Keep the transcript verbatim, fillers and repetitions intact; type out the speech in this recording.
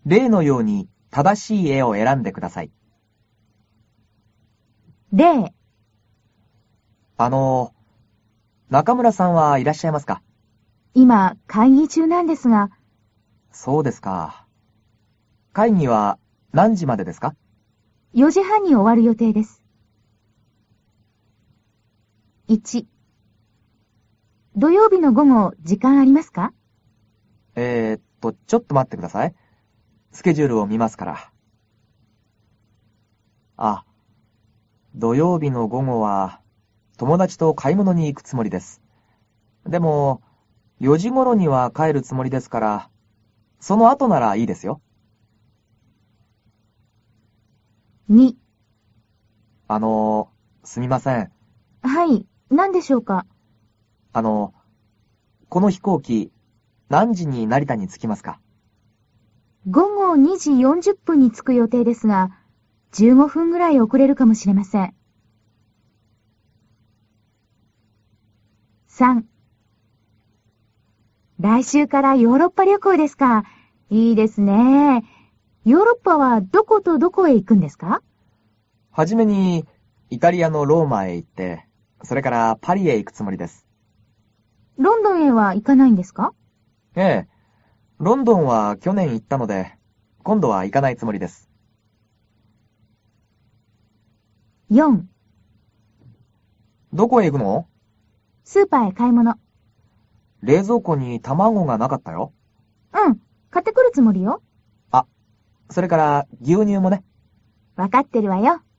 例のように正しい絵を選んでください。 例。 あの、中村さんはいらっしゃいますか？ 今、会議中なんですが。 そうですか。会議は何時までですか？ よじはんに終わる予定です。いち、土曜日の午後、時間ありますか？ えーっと、ちょっと待ってください。スケジュールを見ますから。あ、土曜日の午後は友達と買い物に行くつもりです。でも、よじ頃には帰るつもりですから、その後ならいいですよ。 に、 あの、すみません。 はい、何でしょうか？ あの、この飛行機、何時に成田に着きますか？ 午後にじよんじゅっぷんに着く予定ですが、じゅうごふんぐらい遅れるかもしれません。さん、来週からヨーロッパ旅行ですか。いいですね。ヨーロッパはどことどこへ行くんですか？ はじめに、イタリアのローマへ行って、それからパリへ行くつもりです。 ロンドンへは行かないんですか？ ええ、ロンドンは去年行ったので、今度は行かないつもりです。 よん、 どこへ行くの？ スーパーへ買い物。 冷蔵庫に卵がなかったよ。 うん、買ってくるつもりよ。 あ、それから牛乳もね。 わかってるわよ。